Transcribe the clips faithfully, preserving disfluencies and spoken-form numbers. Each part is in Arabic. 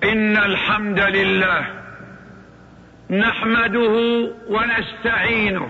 إن الحمد لله نحمده ونستعينه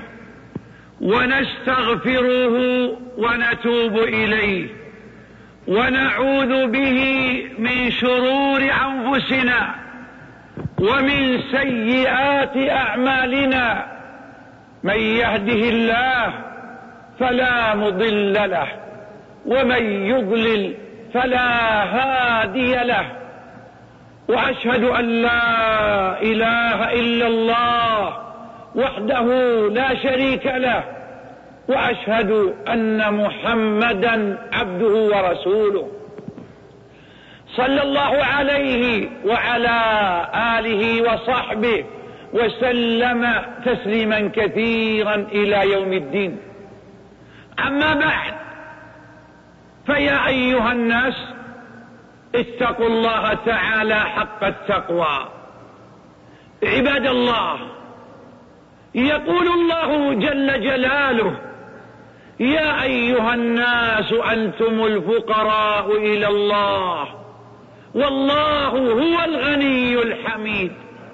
ونستغفره ونتوب إليه ونعوذ به من شرور أنفسنا ومن سيئات أعمالنا. من يهده الله فلا مضل له ومن يضلل فلا هادي له، وأشهد أن لا إله إلا الله وحده لا شريك له، وأشهد أن محمدا عبده ورسوله صلى الله عليه وعلى آله وصحبه وسلم تسليما كثيرا إلى يوم الدين. أما بعد، فيا أيها الناس اتقوا الله تعالى حق التقوى. عباد الله، يقول الله جل جلاله: يا أيها الناس أنتم الفقراء إلى الله والله هو الغني الحميد.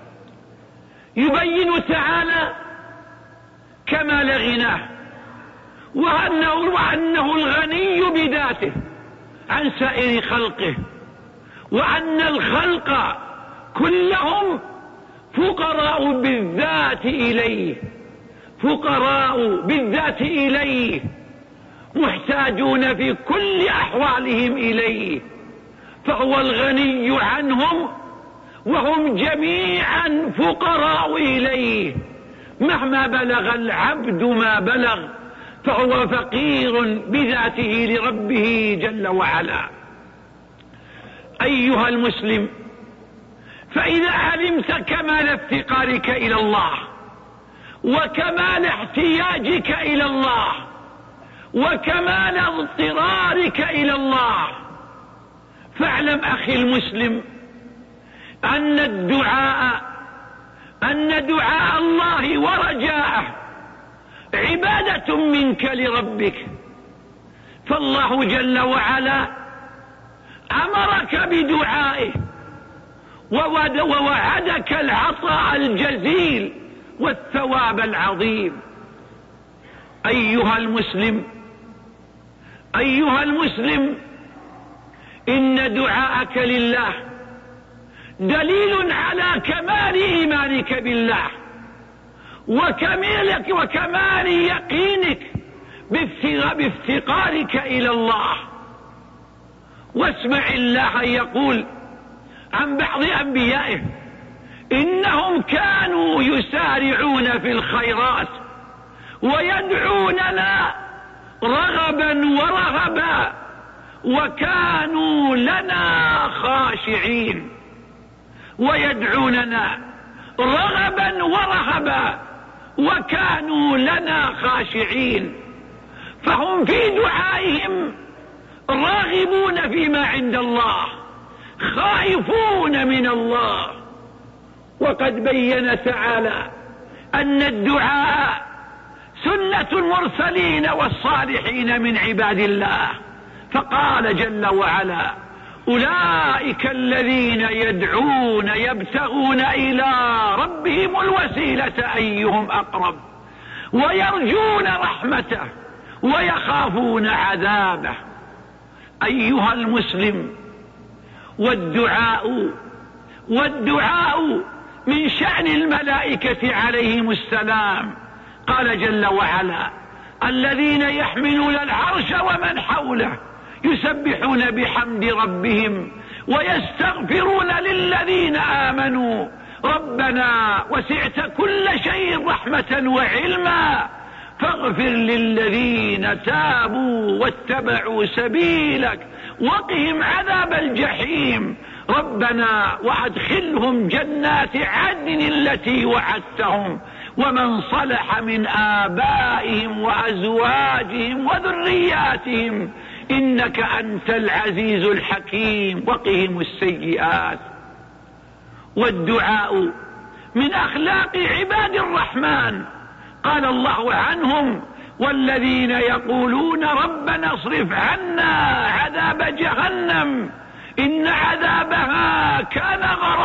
يبين تعالى كمال غناه وأنه, وأنه الغني بذاته عن سائر خلقه، وأن الخلق كلهم فقراء بالذات إليه، فقراء بالذات إليه، محتاجون في كل أحوالهم إليه، فهو الغني عنهم وهم جميعا فقراء إليه. مهما بلغ العبد ما بلغ فهو فقير بذاته لربه جل وعلا. أيها المسلم، فإذا علمت كمال افتقارك إلى الله وكمال احتياجك إلى الله وكمال اضطرارك إلى الله، فاعلم أخي المسلم أن الدعاء أن دعاء الله ورجاءه عبادة منك لربك. فالله جل وعلا أمرك بدعائه ووعدك العطاء الجزيل والثواب العظيم. أيها المسلم أيها المسلم إن دعاءك لله دليل على كمال إيمانك بالله وكمالك وكمال يقينك بافتقارك إلى الله. واسمع الله يقول عن بعض أنبيائه: إنهم كانوا يسارعون في الخيرات ويدعوننا رغبا ورهبا وكانوا لنا خاشعين. ويدعوننا رغبا ورهبا وكانوا لنا خاشعين، فهم في دعائهم راغبون فيما عند الله، خائفون من الله. وقد بين تعالى أن الدعاء سنة المرسلين والصالحين من عباد الله، فقال جل وعلا: أولئك الذين يدعون يبتغون إلى ربهم الوسيلة أيهم أقرب ويرجون رحمته ويخافون عذابه. أيها المسلم، والدعاء والدعاء من شأن الملائكة عليهم السلام. قال جل وعلا: الذين يحملون العرش ومن حوله يسبحون بحمد ربهم ويستغفرون للذين آمنوا ربنا وسعت كل شيء رحمة وعلما فاغفر للذين تابوا واتبعوا سبيلك وقهم عذاب الجحيم ربنا وأدخلهم جنات عدن التي وعدتهم ومن صلح من آبائهم وأزواجهم وذرياتهم إنك أنت العزيز الحكيم وقهم السيئات. والدعاء من أخلاق عباد الرحمن. قال الله عنهم: والذين يقولون ربنا اصرف عنا عذاب جهنم إن عذابها كان غراما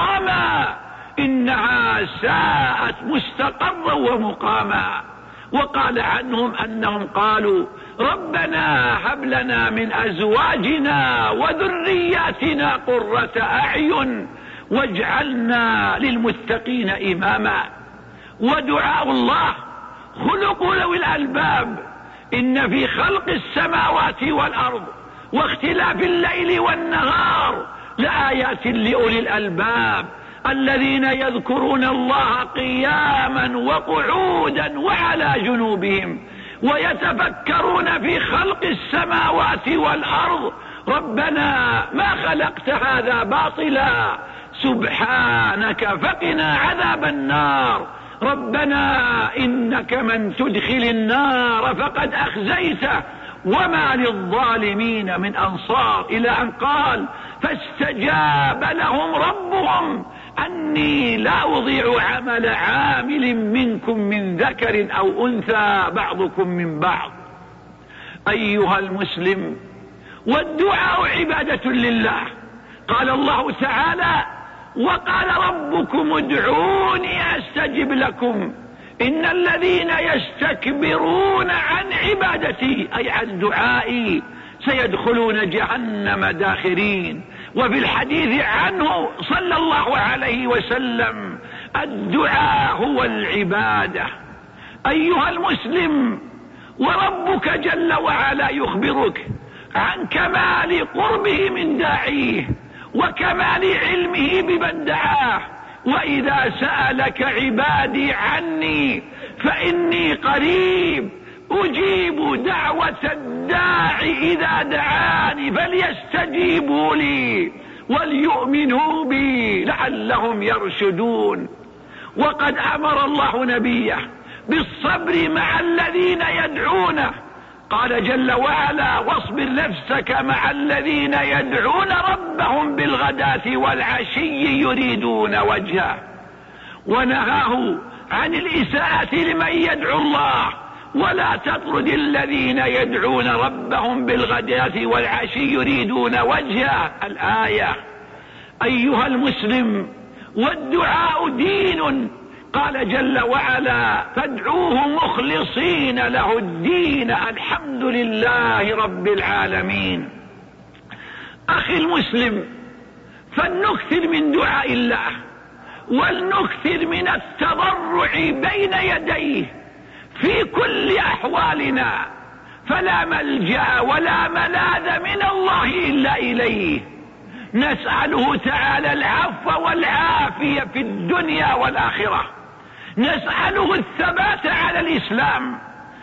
إنها ساءت مستقرا ومقاما. وقال عنهم أنهم قالوا ربنا هب لنا من أزواجنا وذرياتنا قرة أعين واجعلنا للمتقين إماما. ودعاء الله خلق ذوي الألباب. إن في خلق السماوات والأرض واختلاف الليل والنهار لآيات لأولي الألباب الذين يذكرون الله قياما وقعودا وعلى جنوبهم ويتفكرون في خلق السماوات والأرض ربنا ما خلقت هذا باطلا سبحانك فقنا عذاب النار ربنا إنك من تدخل النار فقد أخزيته وما للظالمين من أنصار، إلى أن قال فاستجاب لهم ربهم أني لا أضيع عمل عامل منكم من ذكر أو أنثى بعضكم من بعض. أيها المسلم، والدعاء عبادة لله. قال الله تعالى وقال ربكم ادعوني أستجب لكم إن الذين يستكبرون عن عبادتي أي عن دعائي سيدخلون جهنم داخرين. وفي الحديث عنه صلى الله عليه وسلم الدعاء هو العبادة. أيها المسلم، وربك جل وعلا يخبرك عن كمال قربه من داعيه وكمال علمه بمن دعاه. وإذا سألك عبادي عني فإني قريب أجيب دعوة الداعي إذا دعاني فليستجيبوا لي وليؤمنوا بي لعلهم يرشدون. وقد أمر الله نبيه بالصبر مع الذين يدعونه. قال جل وعلا واصبر نفسك مع الذين يدعون ربهم بالغداة والعشي يريدون وجهه. ونهاه عن الإساءة لمن يدعو الله ولا تطرد الذين يدعون ربهم بالغداة والعشي يريدون وجهه الآية. أيها المسلم، والدعاء دين. قال جل وعلا فادعوه مخلصين له الدين الحمد لله رب العالمين. أخي المسلم، فلنكثر من دعاء الله ولنكثر من التضرع بين يديه في كل أحوالنا، فلا ملجأ ولا ملاذ من الله إلا إليه. نسأله تعالى العفو والعافية في الدنيا والآخرة. نسأله الثبات على الإسلام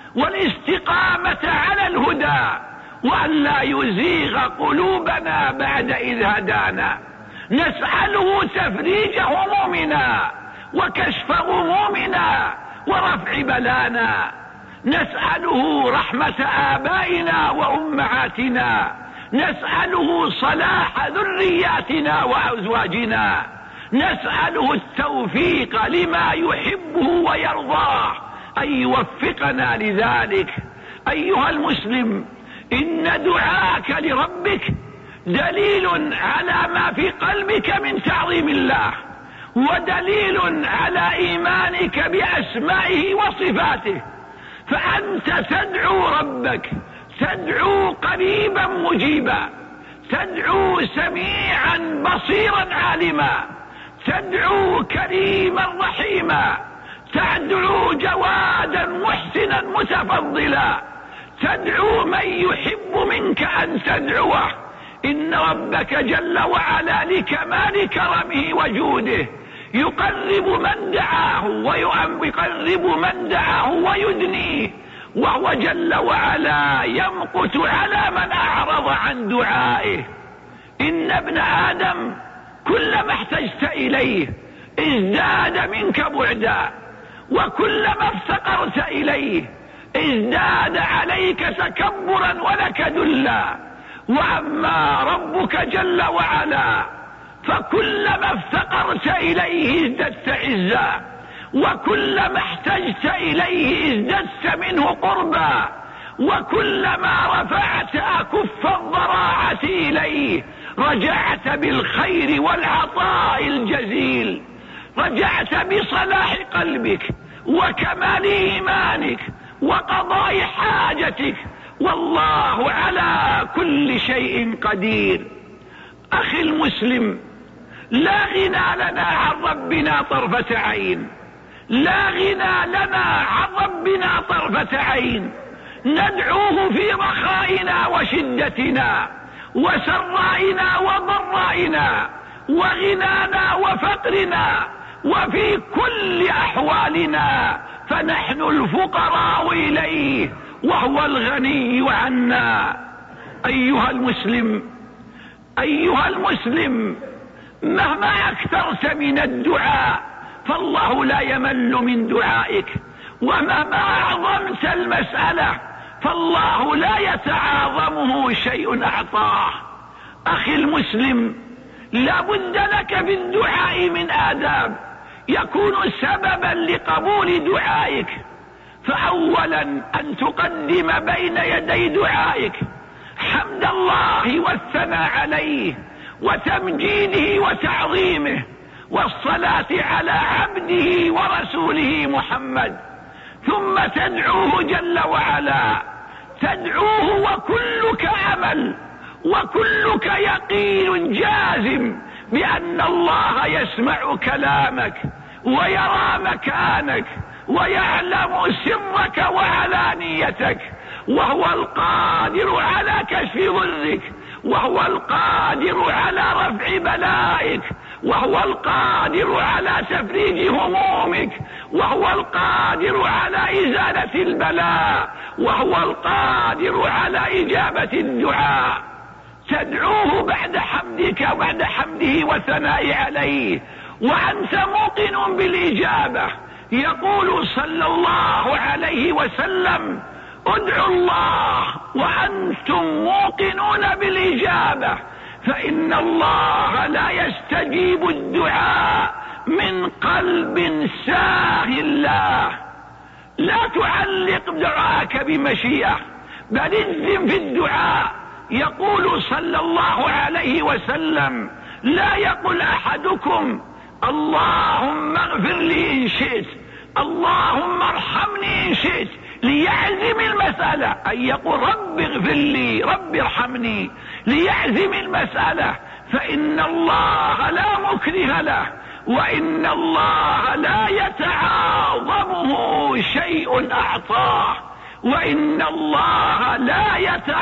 والاستقامة على الهدى وأن لا يزيغ قلوبنا بعد إذ هدانا. نسأله تفريج همومنا وكشف غمومنا ورفع بلانا. نسأله رحمة آبائنا وأمهاتنا. نسأله صلاح ذرياتنا وأزواجنا. نسأله التوفيق لما يحبه ويرضاه أن يوفقنا لذلك. أيها المسلم، إن دعاءك لربك دليل على ما في قلبك من تعظيم الله ودليل على إيمانك بأسمائه وصفاته. فأنت تدعو ربك، تدعو قريبا مجيبا، تدعو سميعا بصيرا عالما، تدعو كريما رحيما، تدعو جوادا محسنا متفضلا، تدعو من يحب منك أن تدعوه. إن ربك جل وعلا لكمال كرمه وجوده يقرب من دعاه ويقرب من دعاه ويدنيه، وهو جل وعلا يمقت على من أعرض عن دعائه. إن ابن آدم كلما احتجت إليه ازداد منك بعدا، وكلما افتقرت إليه ازداد عليك تكبرا ولك دلا. وأما ربك جل وعلا فكلما افتقرت إليه ازددت عزا، وكلما احتجت إليه ازددت منه قربا، وكلما رفعت أكف الضراعة إليه رجعت بالخير والعطاء الجزيل. رجعت بصلاح قلبك وكمال إيمانك وقضاء حاجتك، والله على كل شيء قدير. أخي المسلم، لا غنى لنا عن ربنا طرفة عين، لا غنى لنا عن ربنا طرفة عين. ندعوه في رخائنا وشدتنا وسرائنا وضرائنا وغنانا وفقرنا وفي كل أحوالنا، فنحن الفقراء إليه وهو الغني عنا. أيها المسلم، أيها المسلم، مهما أكثرت من الدعاء فالله لا يمل من دعائك، ومهما أعظمت المسألة فالله لا يتعاظمه شيء أعطاه. أخي المسلم، لا بد لك في الدعاء من آداب يكون سببا لقبول دعائك. فأولا أن تقدم بين يدي دعائك حمد الله والثناء عليه وتمجيده وتعظيمه والصلاة على عبده ورسوله محمد، ثم تدعوه جل وعلا، تدعوه وكلك أمل وكلك يقين جازم بأن الله يسمع كلامك ويرى مكانك ويعلم سرك وعلانيتك، وهو القادر على كشف ضرك، وهو القادر على رفع بلائك، وهو القادر على تفريج همومك، وهو القادر على إزالة البلاء، وهو القادر على إجابة الدعاء. تدعوه بعد حمدك وبعد حمده والثناء عليه وأنت موقن بالإجابة. يقول صلى الله عليه وسلم: ادعوا الله وأنتم موقنون بالإجابة، فإن الله لا يستجيب الدعاء من قلب ساه الله. لا تعلق دعاءك بمشيئة، بل اجزم في الدعاء. يقول صلى الله عليه وسلم: لا يقل أحدكم اللهم اغفر لي إن شئت، اللهم ارحمني إن شئت، ليعزم المسألة، أن يقول رب اغفر لي، رب ارحمني، ليعزم المسألة، فإن الله لا مكره له، وإن الله لا يتعاظمه شيء أعطاه، وإن الله لا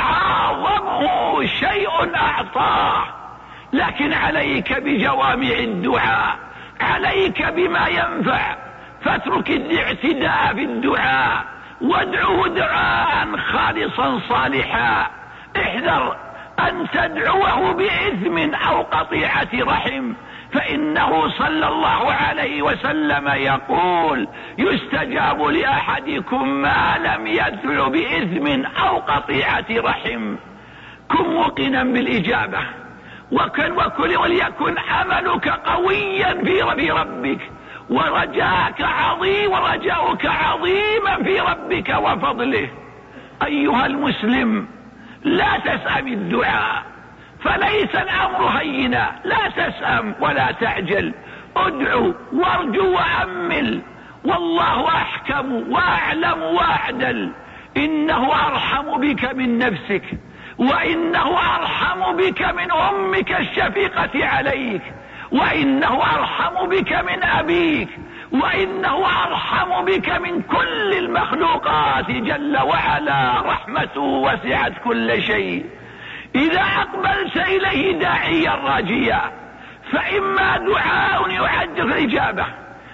يتعاظمه شيء أعطاه. لكن عليك بجوامع الدعاء، عليك بما ينفع، فاترك الاعتداء في الدعاء وادعوه دعاء خالصا صالحا. احذر أن تدعوه بإثم أو قطيعة رحم، فإنه صلى الله عليه وسلم يقول: يستجاب لأحدكم ما لم يدع بإثم أو قطيعة رحم. كن موقنا بالإجابة، وكن وكل وليكن أملك قويا في ربك، ورجاك عظيم ورجاؤك عظيما في ربك وفضله. أيها المسلم، لا تسأم الدعاء، فليس الأمر هينا. لا تسأم ولا تعجل، ادعو وارجو وأمل، والله أحكم وأعلم وأعدل. إنه أرحم بك من نفسك، وإنه أرحم بك من أمك الشفيقة عليك، وإنه أرحم بك من أبيك، وإنه أرحم بك من كل المخلوقات جل وعلا. رحمته وسعت كل شيء. إذا أقبلت إليه داعيا راجيا، فإما دعاء يعجل الإجابة،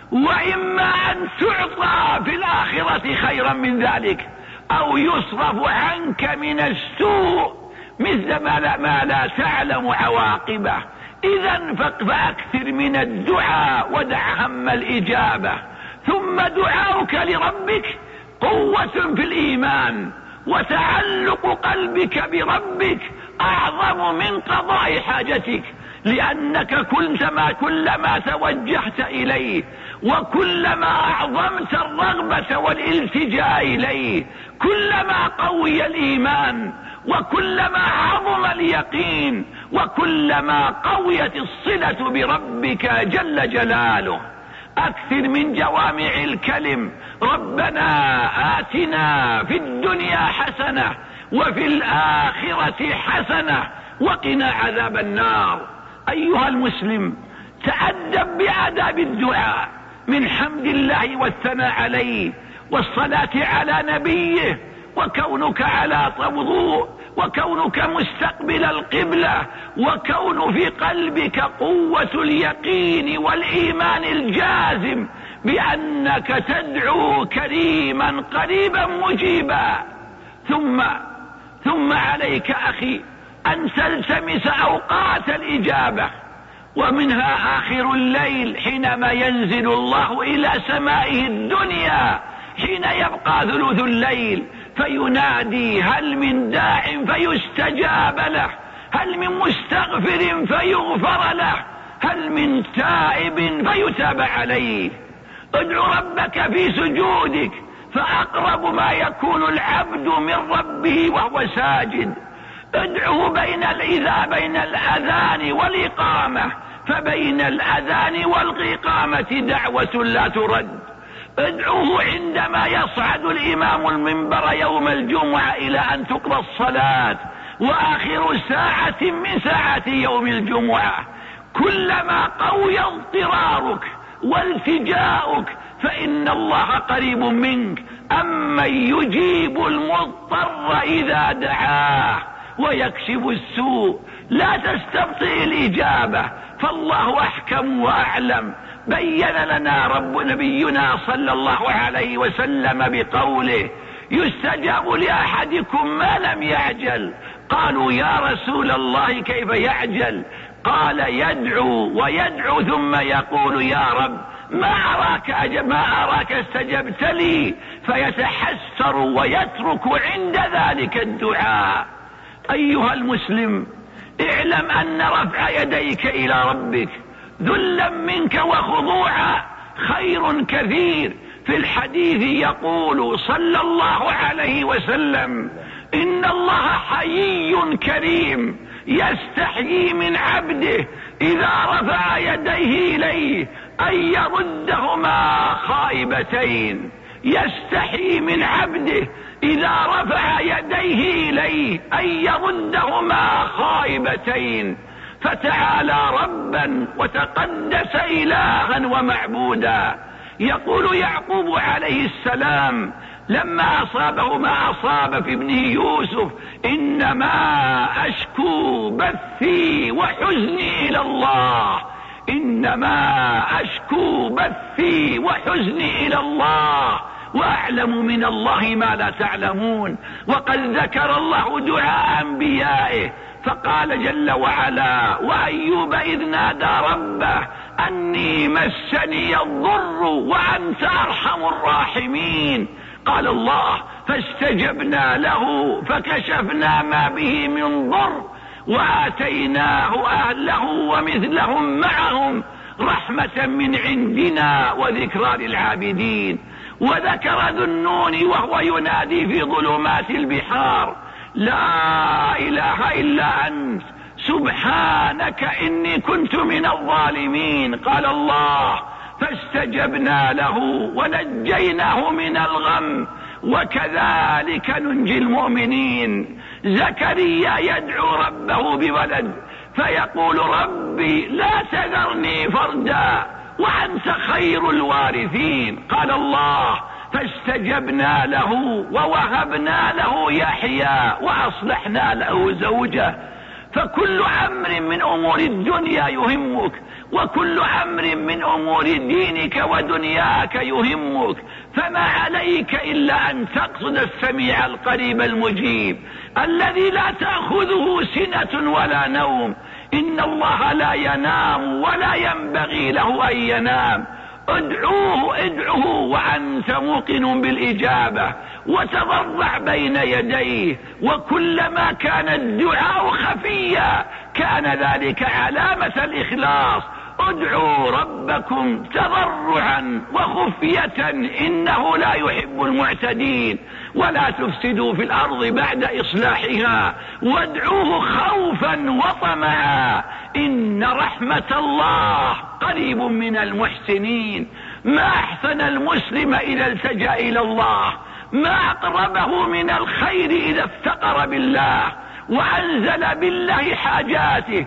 وإما أن تعطى في الآخرة خيرا من ذلك، أو يصرف عنك من السوء مثل ما لا, ما لا تعلم عواقبه. إذا فأكثر من الدعاء ودع هم الإجابة. ثم دعاؤك لربك قوة في الإيمان، وتعلق قلبك بربك أعظم من قضاء حاجتك، لأنك كلما كلما توجهت إليه وكلما أعظمت الرغبة والالتجاء إليه كلما قوي الإيمان، وكلما عظم اليقين، وكلما قويت الصلة بربك جل جلاله. أكثر من جوامع الكلم. ربنا آتنا في الدنيا حسنة وفي الآخرة حسنة وقنا عذاب النار. أيها المسلم، تأدب بآداب الدعاء من حمد الله والثناء عليه والصلاة على نبيه، وكونك على وضوء، وكونك مستقبل القبلة، وكون في قلبك قوة اليقين والإيمان الجازم بأنك تدعو كريما قريبا مجيبا. ثم ثم عليك أخي أن تلتمس أوقات الإجابة، ومنها آخر الليل حينما ينزل الله إلى سمائه الدنيا حين يبقى ثلث الليل، فينادي هل من داع فيستجاب له، هل من مستغفر فيغفر له، هل من تائب فيتاب عليه. ادعو ربك في سجودك، فأقرب ما يكون العبد من ربه وهو ساجد. ادعوه بين إذا بين الأذان والإقامة، فبين الأذان والإقامة دعوة لا ترد. ادعوه عندما يصعد الإمام المنبر يوم الجمعة إلى أن تقضى الصلاة، وآخر ساعة من ساعات يوم الجمعة. كلما قوي اضطرارك والتجاؤك فإن الله قريب منك. أمن يجيب المضطر إذا دعاه ويكشف السوء. لا تستبطئ الإجابة، فالله أحكم وأعلم. بين لنا رب نبينا صلى الله عليه وسلم بقوله يستجاب لأحدكم ما لم يعجل. قالوا يا رسول الله كيف يعجل؟ قال يدعو ويدعو ثم يقول يا رب ما أراك, أجب ما أراك استجبت لي، فيتحسر ويترك عند ذلك الدعاء. أيها المسلم، اعلم أن رفع يديك إلى ربك ذلا منك وخضوعا خير كثير. في الحديث يقول صلى الله عليه وسلم إن الله حيي كريم يستحيي من عبده إذا رفع يديه إليه أن يردهما خائبتين. يستحيي من عبده إذا رفع يديه إليه أن يردهما خائبتين. فتعالى ربا وتقدس إلها ومعبودا. يقول يعقوب عليه السلام لما أصابه ما أصاب في ابنه يوسف إنما أشكو بثي وحزني إلى الله، إنما أشكو بثي وحزني إلى الله وأعلم من الله ما لا تعلمون. وقد ذكر الله دعاء أنبيائه فقال جل وعلا وأيوب إذ نادى ربه أني مسني الضر وأنت أرحم الراحمين. قال الله فاستجبنا له فكشفنا ما به من ضر وآتيناه أهله ومثلهم معهم رحمة من عندنا وذكرى للعابدين. وذكر ذو النون وهو ينادي في ظلمات البحار لا إله إلا أنت سبحانك إني كنت من الظالمين. قال الله فاستجبنا له ونجيناه من الغم وكذلك ننجي المؤمنين. زكريا يدعو ربه بولد فيقول ربي لا تذرني فردا وأنت خير الوارثين. قال الله فاستجبنا له ووهبنا له يحيى وأصلحنا له زوجه. فكل أمر من أمور الدنيا يهمك، وكل أمر من أمور دينك ودنياك يهمك، فما عليك إلا أن تقصد السميع القريب المجيب الذي لا تأخذه سنة ولا نوم. إن الله لا ينام ولا ينبغي له أن ينام. ادعوه ادعوه وأنت موقن بالإجابة وتضرع بين يديه. وكلما كان الدعاء خفيا كان ذلك علامة الإخلاص. ادعوا ربكم تضرعا وخفية إنه لا يحب المعتدين. ولا تفسدوا في الأرض بعد إصلاحها وادعوه خوفا وطمعا إن رحمة الله قريب من المحسنين. ما أحسن المسلم إذا التجأ إلى الله، ما أقربه من الخير إذا افتقر بالله وأنزل بالله حاجاته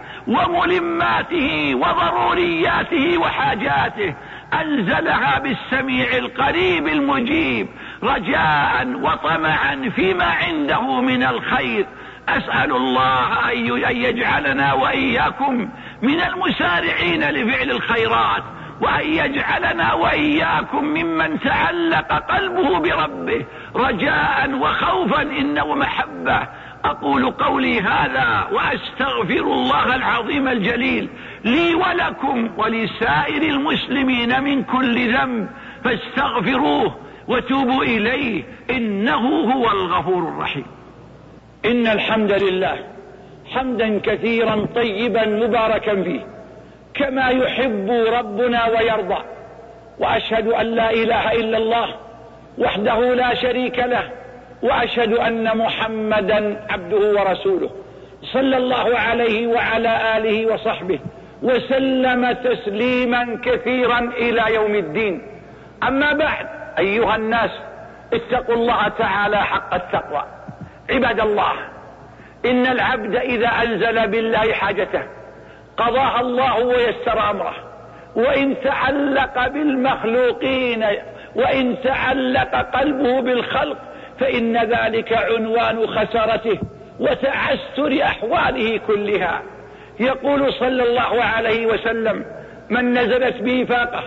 وملماته وضرورياته وحاجاته، أنزلها بالسميع القريب المجيب رجاء وطمعا فيما عنده من الخير. أسأل الله أن يجعلنا وإياكم من المسارعين لفعل الخيرات، وأن يجعلنا وإياكم ممن تعلق قلبه بربه رجاء وخوفا إنه محبة. أقول قولي هذا وأستغفر الله العظيم الجليل لي ولكم ولسائر المسلمين من كل ذنب، فاستغفروه وتوبوا إليه إنه هو الغفور الرحيم. إن الحمد لله حمدا كثيرا طيبا مباركا فيه كما يحب ربنا ويرضى، وأشهد أن لا إله إلا الله وحده لا شريك له، وأشهد أن محمدا عبده ورسوله صلى الله عليه وعلى آله وصحبه وسلم تسليما كثيرا إلى يوم الدين. أما بعد، أيها الناس، اتقوا الله تعالى حق التقوى. عباد الله، إن العبد إذا أنزل بالله حاجته قضاها الله ويسر أمره، وإن تعلق بالمخلوقين وإن تعلق قلبه بالخلق فإن ذلك عنوان خسارته وتعسر أحواله كلها. يقول صلى الله عليه وسلم: من نزلت به فاقة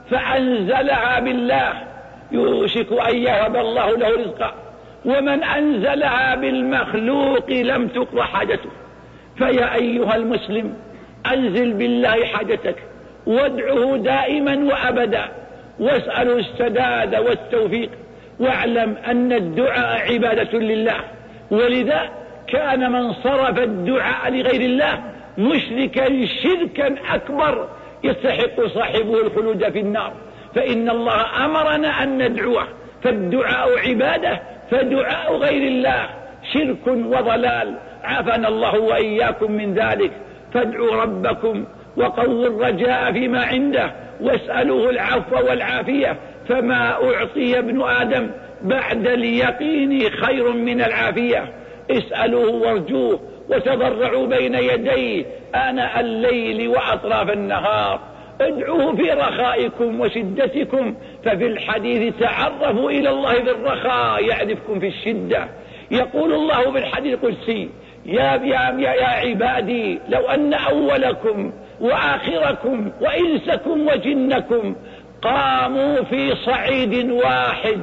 فأنزلها بالله يوشك أن يهب الله له رزقا، ومن أنزلها بالمخلوق لم تقضى حاجته. فيا أيها المسلم، أنزل بالله حاجتك وادعه دائما وأبدا، واسأله السداد والتوفيق، واعلم أن الدعاء عبادة لله، ولذا كان من صرف الدعاء لغير الله مشركا شركا أكبر يستحق صاحبه الخلود في النار. فإن الله أمرنا أن ندعوه، فالدعاء عبادة، فدعاء غير الله شرك وضلال، عافانا الله وإياكم من ذلك. فادعوا ربكم وقووا الرجاء فيما عنده، واسألوه العفو والعافية، فما أعطي ابن آدم بعد اليقين خير من العافية. اسألوه وارجوه وتضرعوا بين يديه آناء الليل وأطراف النهار. ادعوه في رخائكم وشدتكم، ففي الحديث تعرفوا إلى الله في الرخاء يعرفكم في الشدة. يقول الله في الحديث القدسي: يا, يا, يا عبادي لو أن أولكم وآخركم وإنسكم وجنكم قاموا في صعيد واحد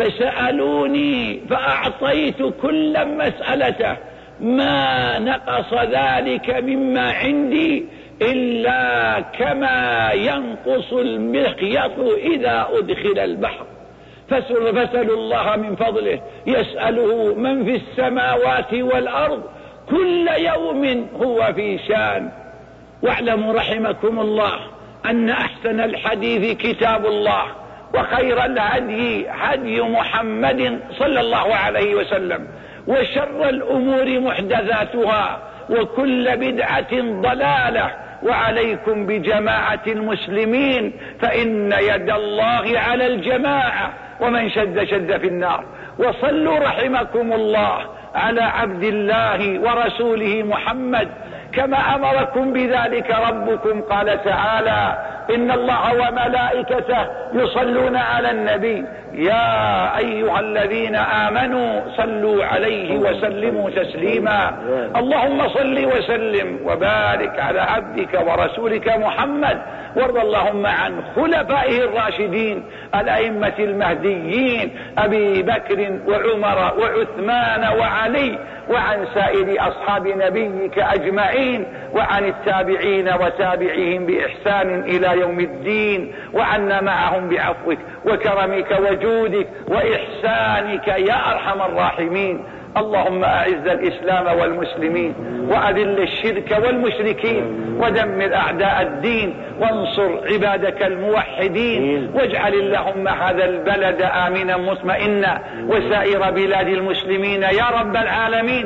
فسألوني فأعطيت كل مسألته ما نقص ذلك مما عندي إلا كما ينقص المخيط إذا أدخل البحر. فسألوا الله من فضله، يسأله من في السماوات والأرض كل يوم هو في شان. واعلموا رحمكم الله أن أحسن الحديث كتاب الله، وخير الهدي هدي محمد صلى الله عليه وسلم، وشر الأمور محدثاتها، وكل بدعة ضلالة. وعليكم بجماعة المسلمين، فإن يد الله على الجماعة، ومن شد شد في النار. وصلوا رحمكم الله على عبد الله ورسوله محمد كما أمركم بذلك ربكم. قال تعالى: إن الله وملائكته يصلون على النبي يا أيها الذين آمنوا صلوا عليه وسلموا تسليما. اللهم صل وسلم وبارك على عبدك ورسولك محمد، وارض اللهم عن خلفائه الراشدين الأئمة المهديين أبي بكر وعمر وعثمان وعلي، وعن سائر أصحاب نبيك أجمعين، وعن التابعين وتابعيهم بإحسان إلى يوم الدين، وعنا معهم بعفوك وكرمك وجودك وإحسانك يا أرحم الراحمين. اللهم أعز الإسلام والمسلمين، وأذل الشرك والمشركين، ودمر أعداء الدين، وانصر عبادك الموحدين، واجعل اللهم هذا البلد آمنا مطمئنا، وسائر بلاد المسلمين يا رب العالمين.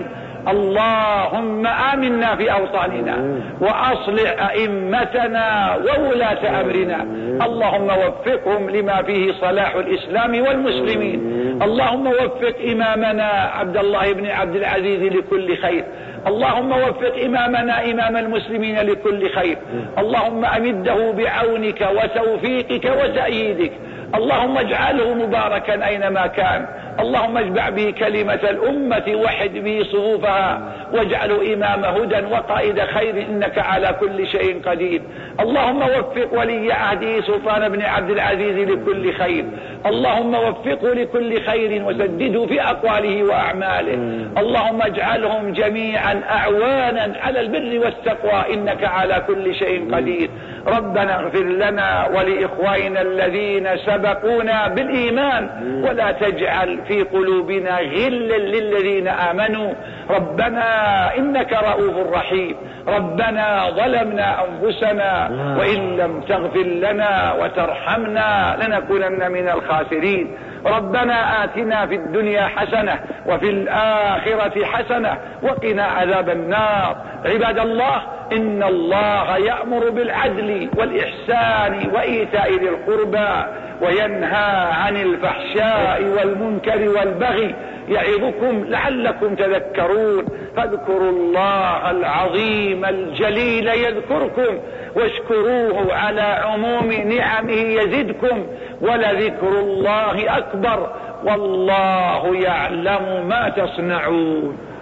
اللهم آمنا في أوطاننا وأصلح أئمتنا وولاة أمرنا، اللهم وفقهم لما فيه صلاح الإسلام والمسلمين. اللهم وفق إمامنا عبد الله بن عبد العزيز لكل خير، اللهم وفق إمامنا إمام المسلمين لكل خير، اللهم أمده بعونك وتوفيقك وتأييدك، اللهم اجعله مباركا أينما كان، اللهم اجمع به كلمة الأمة وحد به صفوفها واجعله إمام هدى وقائد خير، إنك على كل شيء قدير. اللهم وفق ولي عهده سلطان بن عبد العزيز لكل خير، اللهم وفقه لكل خير وسدده في أقواله وأعماله، اللهم اجعلهم جميعا أعوانا على البر والتقوى، إنك على كل شيء قدير. ربنا اغفر لنا ولإخواننا الذين سبقونا بالإيمان ولا تجعل في قلوبنا غلا للذين آمنوا، ربنا إنك رؤوف رحيم. ربنا ظلمنا أنفسنا وإن لم تغفر لنا وترحمنا لنكونن من الخاسرين. ربنا آتنا في الدنيا حسنة وفي الآخرة حسنة وقنا عذاب النار. عباد الله، إن الله يأمر بالعدل والإحسان وإيتاء ذي القربى وينهى عن الفحشاء والمنكر والبغي، يعظكم لعلكم تذكرون. فاذكروا الله العظيم الجليل يذكركم واشكروه على عموم نعمه يزدكم، ولذكر الله أكبر والله يعلم ما تصنعون.